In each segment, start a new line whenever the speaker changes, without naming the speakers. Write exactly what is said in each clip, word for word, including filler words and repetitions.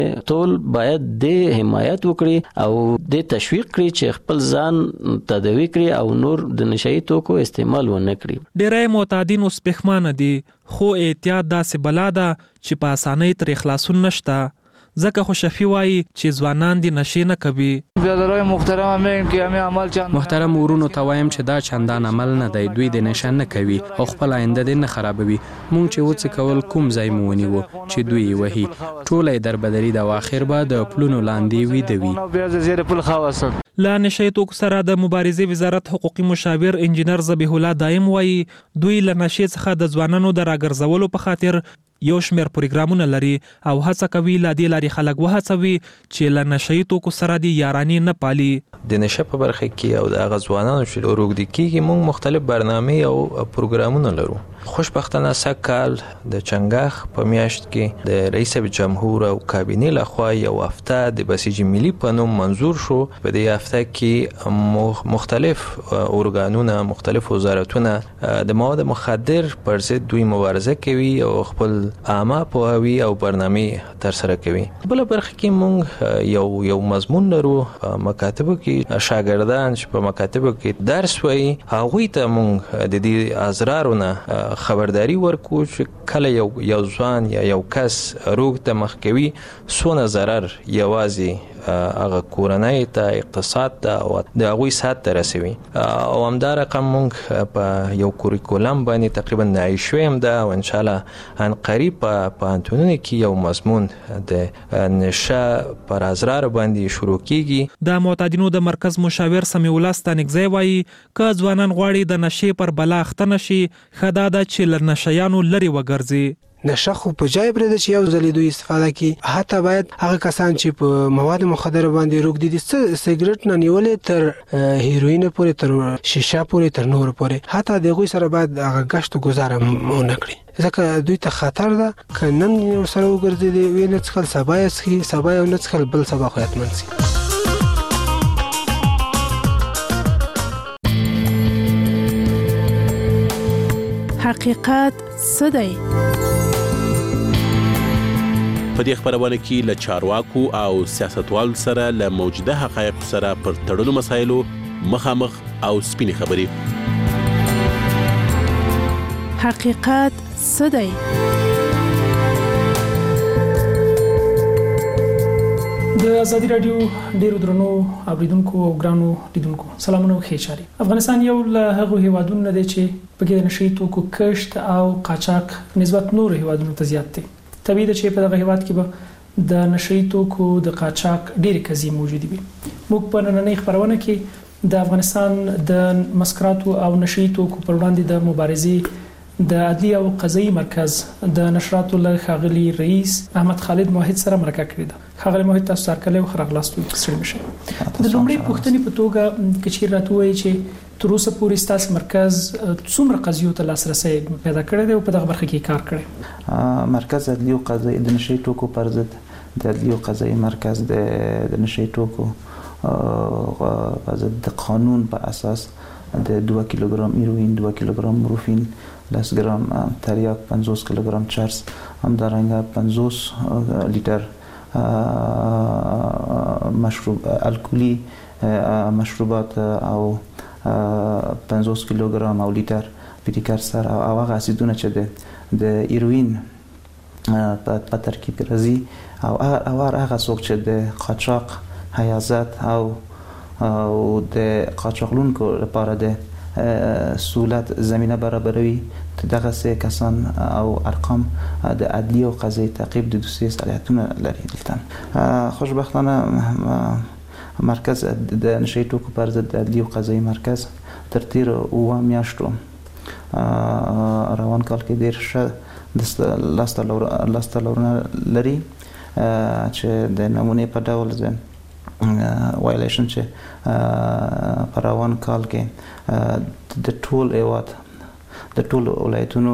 ټول باید د حمایت وکړي او د تشویق کړي چې خپل ځان تداوی کړي او نور د نشئی توکو استعمال ونه کړي.
ډېری معتادین اوس پښمانه دي، خو احتیاط داسې بلا ده چې په اسانۍ ترې خلاصون نشته. ځکه خو شفیع وایي چې ځوانان دي نشې نه کوي.
محترم ورونو ته وایم چې دا چندان عمل نه دی، دوی د نشه نه کوي او خپل آینده دې نه خرابوي. مونږ چې وڅ کول کوم ځای مو ونیو چې دوی یې وهي، ټوله یې دربدري ده او اخر به د پلونو لاندې ویده وي.
لا نشئی توکو سره د مبارزې وزارت حقوقي مشاور انجینر ذبیح الله دایم وایي دوی له نشې څخه د ځوانانو د راګرځولو په خاطر یو شمېر پروګرامونه لري او هڅه کوي لا دې لارې خلک وهڅوي چې له نشئی توکو سره د یارانې نه پالي.
د نشه په برخه کې او د هغه ځوانانو چې روږدي کېږي موږ مختلف برنامې او پروګرامونه لرو. خوشبختانه سږ کال د چنګاښ په میاشت کې د رئیس جمهور او کابینې لخوا یو هفته د بسیج ملي په نوم منظور شو. په دې هفته کې مختلف ارګانونه، مختلف وزارتونه د مواد مخدر پر ضد دوی مبارزه کوي او خپل عامه پوهاوی او برنامې تر سره کوي. بل برخه کې موږ یو یو مضمون لرو په مکاتبو کې، شاګردان چې په مکاتبو کې درس وایي هغوی ته موږ د دې ازرارونه خبرداري ورکو چې کله یو یو ځوان یا یو کس روغ ته مخ کوي څونه ضرر یوازې هغه کورنۍ ته، اقتصاد ته او د هغوی صحت ته رسوي. او همدا رقم موږ په یو کوریکولم باندې تقریبا نهایی شوی هم ده او انشاءالله ان قریب په پوهنتونونو کې یو مضمون د نشه پر ازرار باندې شروع کیږي.
د معتادینو د مرکز مشاور سمیع الله ستانکزی وایي که ځوانان غواړي د نشې پر بلا اخته نشي، ښه دا ده چې له نشیانو لرې وګرځي.
نشه خو په جای پرېږده چې یو ځل دوی استفاده کړي. حتی باید هغه کسان چې په مواد مخدره باندې روږدي دي، سګرټ نه نیولې تر هیروین پورې، تر شیشه پورې، تر نور پورې، حتی د هغوی سره باید هغه ګشت و ګذار ونه کړي، ځکه دوی ته خطر ده. که نن ورسره وګرځېدي ویې نه څښل، سبا یې څښي، سبا یې ونه څښل، بل سبا خو حتمن څښي.
حقیقت څه دی؟
په دې خبرونه کې له چارواکو او سیاستوالو سره له موجوده حقایقو سره پر تړلو مسایلو مخامخ او سپینې خبرې.
حقیقت څه دی؟
د ازادي رادیو ډیرو درنو اوریدونکو او ګرانو لیدونکو سلامونه او ښې چارې. افغانستان یو له هغو هیوادونو نه دی چې پکې د نشئی توکو کښت او قاچاق نسبت نورو هیوادونو ته زیات دی. طبیعي ده چې په دغه هیواد کې به د نشئی توکو د قاچاق ډېرې قضیې موجودې وي. موږ په نننۍ خبرونه کې د افغانستان د مسکراتو او نشئی توکو پر وړاندې د مبارزې د عدلي او قضایي مرکز د نشراتو له ښاغلي رئیس احمد خالد موحد سره مرکه کړې ده. ښاغلي موحد تاسو ته هرکلی او ښه راغلاست. ستړي مه شئ. د لومړۍ پوښتنې په توګه که چېرې راته ووایي چې تر اوسه پورې ستاسو مرکز څومره قضیو ته لاسرسی پیدا کړی دی او په دغه برخه کې کار کړی؟
مرکز عدلي او قضایي د نشئی توکو پر ضد د عدلي او قضایي مرکز د نشئی توکو په ضد د قانون په اساس د دوه کیلوګرام هیروین، دوه کیلوګرام مورفین، لس ګرام تریاک، پنځوس کیلوګرام چرس، همدارنګه پنځوس لیټر مشروب الکلی مشروبات او پنځوس کیلوګرام او لیټر پیټیکر سره او هغه اسیدونه چې د هیروین په ترکیب کې راځي او هغه څوک چې د قاچاق حیازت او او د قاچاقلونکو لپاره د سهولت زمینه برابروي، دغه سه کسان او ارقام د عدلي او قضایي تعقیب د دوسیې صلاحیتونه لري. دلته خوشبختانه مرکز د نشئی توکو پر ضد د عدلي او قضایي مرکز تر تیر اوه میاشتو روان کال کې ډېر ښه لاسته لورونه لري چې د نمونې په ډول د وایلیشن چې په روان کال کې د ټول هیواد د ټول ولایتونو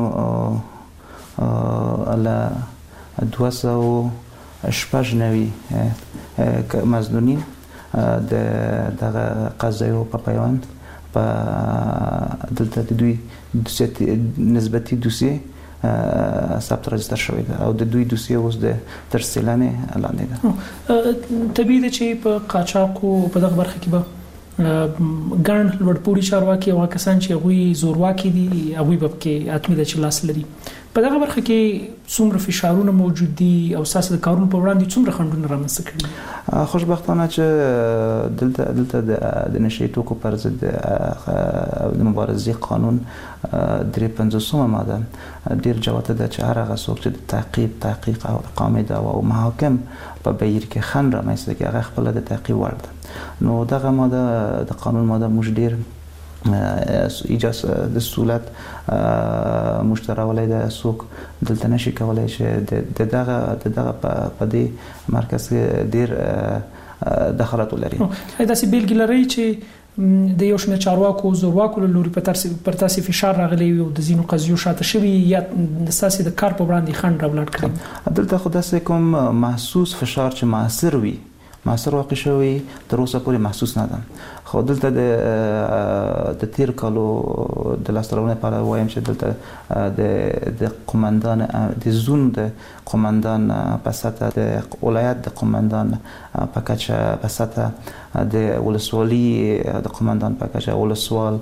له دوه سوه شپږ نوي مظنونین د دغه قضایو په پیوند په دلته د دوی نسبتي دوسیې ثبت راجستر شوی دی او د دوی دوسیه اوس د تر څېړنې لاندې ده.
طبیعي ده چې په قاچاقو په دغه برخه کې به ګڼ لوړپوړي چارواکي او کسان چې هغوی زورواکي دي هغوی به پکې حتمي ده چې لاس لري. په دغه برخه کې څومره فشارونه موجود دي او ستاسو د کارونو په وړاندې څومره خنډونه رامنځته کړي؟
خوشبختانه چې دلته دلته د نشهیي توکو پر ضد د مبارزې قانون درې پنځوسمه ماده ډېر جوته ده چې هر هغه څوک چې د تعقیب تحقیق او اقامې دعوا او محاکم په بهیر کې خنډ رامنځته کړي هغه خپله د تعقیب وړ ده. نو دغه ماده د قانون ماده موږ ډېر ایجاز د سهولت موږ ته راولی ده. څوک دلته نشي کولی چې د دغه د دغه په دې مرکز کې ډېر دخالت ولري.
داسې بیلګې لرئ چې د یو شمېر چارواکو زورواکو له لوري پر تاسې فشار راغلی وي او د ځینو قضیو شاته شوي یا ستاسې د کار په وړاندې خنډ راولاړ کړي؟
دلته خو داسې کوم محسوس فشار چې مؤثر وي مؤثر واقع شوی تر اوسه پورې محسوس نه ده. خو دلته د د تیر کالو د لاسته راوړنې په اړه وایم چې دلته د د قومندان د زون د قومندان په سطح د ولایت د قومندان په کچه په سطح د ولسوالي د قومندان په کچه ولسوال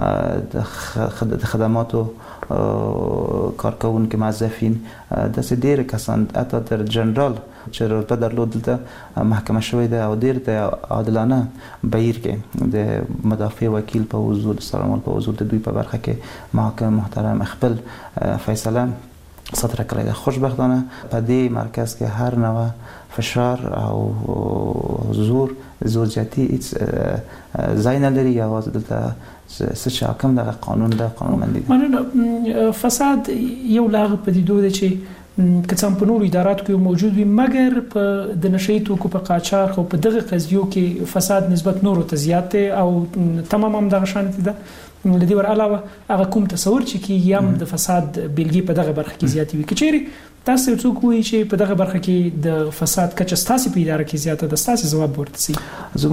د خدماتو کارکوونکي موظفین داسې ډېر کسان حتی تر جنرال چې رتبه درلود دلته محکمه شوی ده او ډېر د عادلانه بهیر کې د مدافع وکیل په حضور د سرمال په حضور د دوی په برخه کې محکم محترم خپل فیصله صادره کړې ده. خوشبختانه په دې مرکز کې هر نوع فشار او زور زور زیاتی هیڅ ځای نه لري. یوازې دلته څه چې حاکم دغه قانون ده قانونمندي ده.
مننه. فساد یو له هغه پدیدو ده چې که څه هم په نورو اداراتو کې موجود وي مګر په د نشهیي توکو په قاچاق او په دغه قضیو کې فساد نسبت نورو ته زیات دی او تمام هم دغه شانتي ده. له دې ور علاوه هغه کوم تصور چې کېږي هم د فساد بیلګې په دغه برخه کې زیاتې وي. که چیرې تاسو یو څوک وایي چې په دغه برخه کې د فساد کچه ستاسې په اداره کې زیاته ده ستاسې ځواب ورته سي؟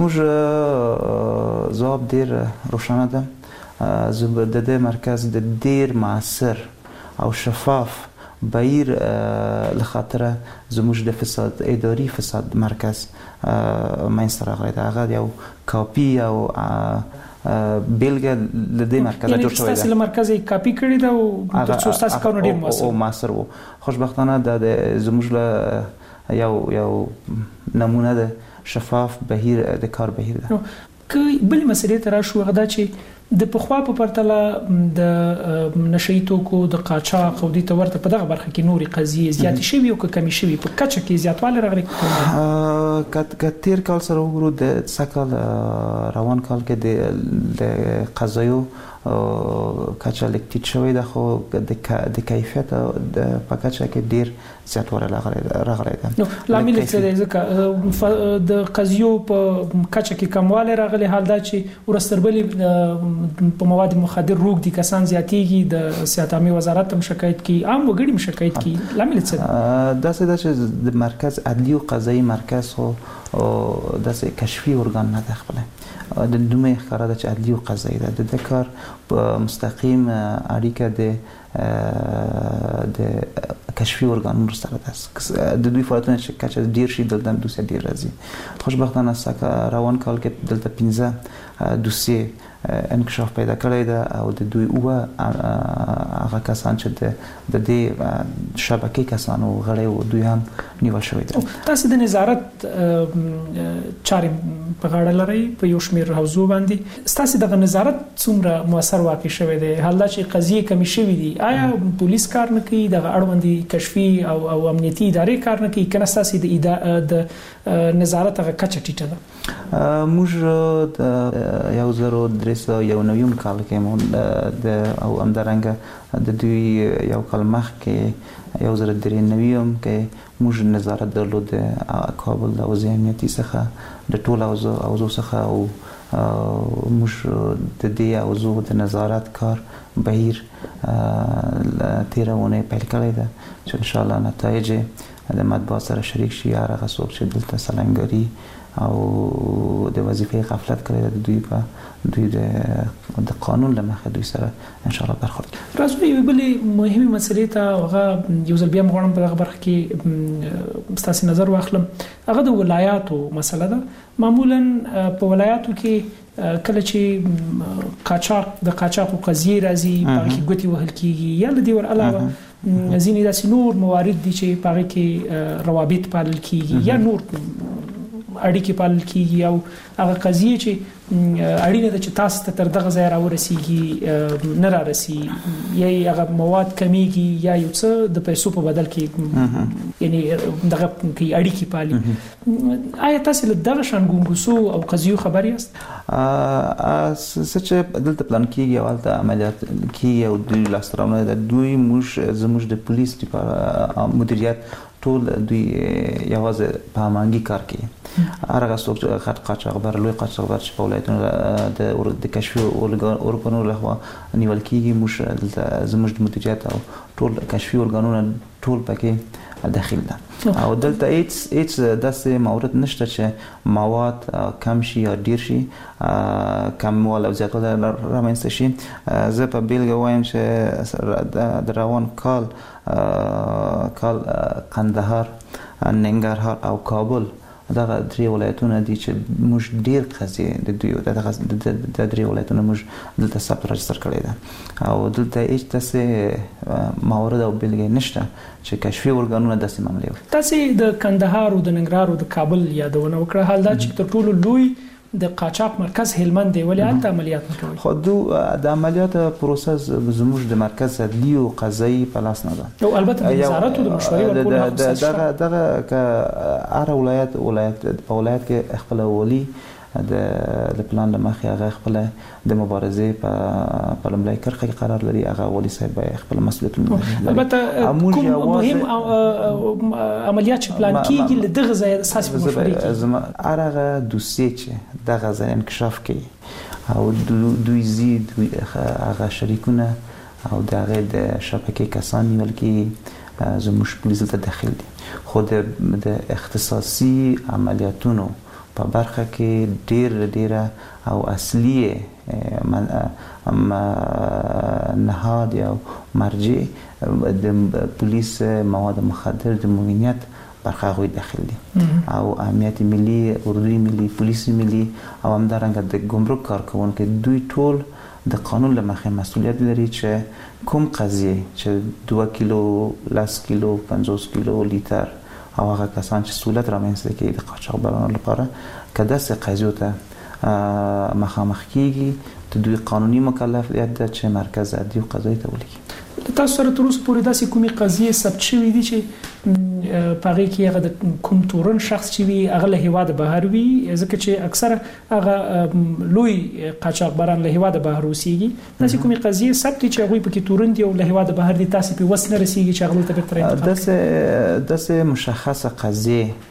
زموږ ځواب ډېر روښانه ده. د دې مرکز د ډېر مؤثر او شفاف بهیر له خاطره زموږ د فساد اداري فساد مرکز منځته راغلی ده. هغه یو کاپي او بیلګه له دې مرکزه جوړ شوی ده.
ستاسې له مرکز یې کاپي کړې ده او تر څو ستاسې کارونه ډېر مؤثر
او مؤثر وو. خوشبختانه د زموږ له یو یو نمونه ده شفاف بهیر د کار بهیر ده.
که بلې مسئلې ته راشو هغه دا چې د پخوا په پرتله د نشهیي توکو د قاچاق او دې ته ورته په دغه برخه کې نورې قضیې زیاتې شوي او که کمې شوي په کچه کې زیاتوالی راغلی؟
که تیر کال سره وګورو د سږ کال روان کال کې د قضایو کچه لږ ټیټ شوی ده خو د کیفیت په کچه کې ډېر زیاتوالی راغلی ده.
لامل یې څه دی؟ ځکه د قضیو په کچه کې کموالی راغلی حال دا چې ورځ تر بلې په مواد مخدر روږدي کسان زیاتېږي د صحت عامې وزارت هم شکایت کوي عام وګړي هم شکایت کوي. لامل یې څه دی؟
داسې ده چې د مرکز عدلي او قضایي مرکز خو داسې کشفي ارګان نه ده. خپله د نوم یې ښکاره ده چې عدلي او قضایي ده. د دې کار په مستقیم اړیکه د د کشفي ارګانونو سره ده. د دوی فعالیتونه چې کچه ډېر شي دلته دوسیه ډېر راځي. خوشبختانه روان کال کې دلته پنځه دوسیې انکشاف پیدا کړی ده او د دوی اوه هغه کسان چې د دې شبکې کسانو غړي او دوی هم نیول شوي دي.
تاسو د نظارت چارې په غاړه لرئ په یو شمېر حوزو باندې. ستاسو دغه نظارت څومره مؤثر واقع شوی دی؟ حال دا چې قضیې کمې شوي دي آیا پولیس کار نه کوي دغه اړوندې کشفي او او امنیتي ادارې کار نه کوي که نه ستاسو د نظارت هغه کچه ټیټه ده؟
موږ د یو زرو درې سوه یو نویم کال کې د او همدارنګه د دوی یو کال مخکې یو زره درې نویم کې موږ نظارت درلود د کابل د حوزې امنیتي څخه د ټولو حوزو څخه او موږ د دې حوزو د نظارت کار بهیر تېره اونۍ پیل کړی ده چې انشاءالله نتایج د مطبوعات سره شریک شي، هغه څوک چې دلته سلنګري او د وظیفې غفلت کړی د دوی په دوی د د قانون له مخې دوی سره ان شاء الله برخورد.
راځو یو بل مهمه مسلې ته هغه یو ځل بیا مغواړم په دغه برخه کې ستاسو نظر واخلم. هغه د ولایاتو مسله ده. معمولا په ولایاتو کې کله چې قاچاق د قاچاق قضیه راځي په کې ګوتی وهل کیږي یا د دې ور علاوه ځینې داسې نور موارد دي چې په کې روابط پالل کیږي یا نور اړیکې پالل کیږي او هغه قضیه چې اړینه ده چې تاسو ته تر دغه ځای راورسیږي نه رارسي یا هغه مواد کمیږي یا یو څه د پیسو په بدل کې یعنی دغه کې اړیکې پالي. آیا تاسو له دغه شان ګونګوسو او قضیو خبر یاست؟
چې دلته پلان کیږي او د عملیات کیږي او دوی لاسترونه د دوی موږ زموږ د پولیس ډیپارټمنټ مدیریت ټول دوی یوازې په امانګي کار کوي. هغه څوک چې خط قاچاقبر لوی قاچاقبر چې په ولایتونو د د کشفي اورګانونو لخوا نیول کیږي، موږ زموږ د مدیریت او ټول کشفي اورګانونه ټول پکې داخل ده او دلته هیڅ هیڅ داسې مورد نشته چې مواد کم شي یا ډیر شي، کموال او زیاتوالی رامنځته شي. زه په بیلګه وایم چې د روان کال کال قندهار، ننګرهار او کابل دغه درې ولایتونه دي چې موږ ډیر قضیې د دوی د درې ولایتونو موږ دلته ثبت راجستر کړی ده او دلته هیڅ داسې موارد او بیلګې نشته چې کشفي اورګانونه داسې معاملې وکړي.
تاسې د کندهار او د ننګرهار او د کابل یادونه وکړه. حال دا چې تر ټولو لوی د قاچاق مرکز هلمند دی، ولې هلته عملیات نه کوي؟
خو دو د عملیات پروسه زموږ د مرکز عدلي او قضایي په لاس نه ده
او البته د وزارت د مشورې ورکول
دغه دغه ک هر ولایت ولایت په ولایت کې خپل ولي د د پلان له مخې هغه خپل د مبارزې په په لومړۍ کرښه کې قرار لري. هغه ولي صاحب خپل مسؤلیتونه
البته کوم مهم عملیات چې پلان کیږي له دغه ځای اساسي مشورې
زما هغه دوسیه چې دغه ځای انکشاف کوي او دوی زید هغه شریکونه او دغه د شبکې کسان نیول کیږي زموږ پولیس ته داخل دي. خو د اختصاصي عملیاتونو په برخه کې ډیر ډیره او اصلي نهاد او مرجع د پولیس مواد مخدر د مومنیت برخه غوي داخل دي او امنیت ملي، اردوی ملي، پولیس ملي او همدارنګه د ګمرک کارکونکو دوی ټول د قانون له مخې مسؤلیت لري چې کوم قضیه چې دوه کیلو، لاس کیلو، پنځوس کیلو لیتر او هغه کسان چې سہولت رامنځته کوي د قاچاقبرانو لپاره که داسې قضیو ته مخامخ کیږي د دوی قانوني مکلفیت ده چې مرکز عدلي او قضایي ته ولیکي.
تاسو سره تر اوسه پورې داسې کومې قضیې ثبت شوې دي چې په هغې کې هغه د کوم تورن شخص چې وي هغه له هېواده بهر وي؟ ځکه چې اکثره هغه لوی قاچاقبران له هېواده بهر اوسېږي. داسې کومې قضیې ثبت دي چې هغوی پکې تورن دي او له هېواده بهر دي، تاسې پرې وس نه رسېږي چې هغه دلته بېرته راانتقال کړي؟
داسې داسې مشخصه قضیې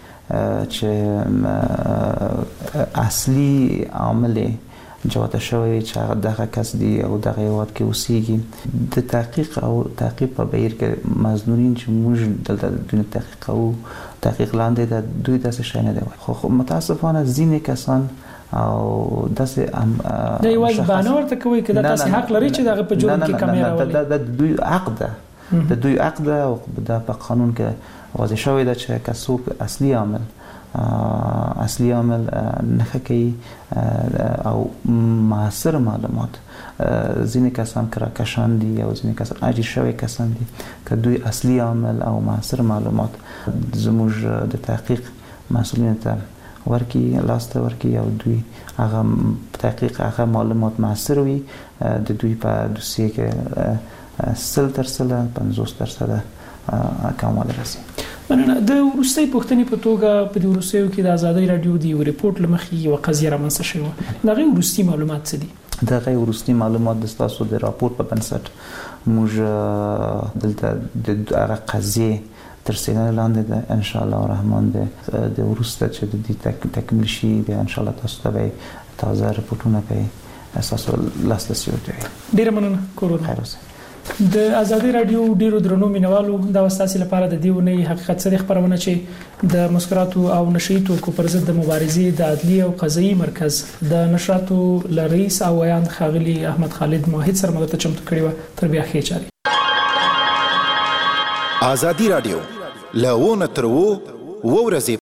چې اصلي عامل جواته شوی چې دغه کس دی او دغه هیواد کې اوسېږي د تحقیق او تعقیب په بهیر کې مظنونین چې موږ دلته د تحقیق او تحقیق لاندې د دوی داسې شی نه دی. خو متاسفانه ځینې کسان او داسې
د یوازې بهانه ورته کوي که دا تاسې حق لري چې دغه په جرم کې کمې راولي؟
د دوی حق ده د دوی حق ده او دا په قانون کې واضح شوی ده چې که څوک اصلي عامل اصلي عامل نښه کوي او معاصر معلومات، ځینې کسان کراکشان دي او ځینې کسان اجیر شوي کسان دي، که دوی اصلي عامل او معاصر معلومات زموږ د تحقیق مسؤلینو ته ورکي، لاسته ورکي او دوی هغه تحقیق هغه معلومات معاصر وي، د دوی په دوسیه کې سل درصده پنځوس درصده کموالی راسي.
مننه. د وروستۍ پوښتنې په توګه په دې وروستیو کې د ازادۍ راډیو د یو ریپورټ له مخې یوه قضیه رامنځته شوې وه. د هغې وروستي معلومات څه دي؟
د هغې وروستي معلومات د ستاسو د راپور په بنسټ موږ دلته د هغه قضیې تر څېړنې لاندې ده. انشاءالله الرحمن د وروسته چې د دې تکمیل شي بیا انشاءالله تاسو ته به تازه ریپورټونه به ستاسو لاسرسي ورکوي.
ډېره مننه. کور ودان.
خیر اوسئ.
د ازادي رادیو ډیرو درنو مینوالو دا وستاسي لپاره د دیونی حقیقت سره خبرونه چې د مسکراتو او نشئی توکو پر ضد د مبارزې د عدلی او قضایي مرکز د نشراتو لرئیس او ویان خاغلی احمد خالد موحد سره مدته چمتو کړی و تر بیا ښه چاري
ازادي رادیو له ونه تر وو ورځې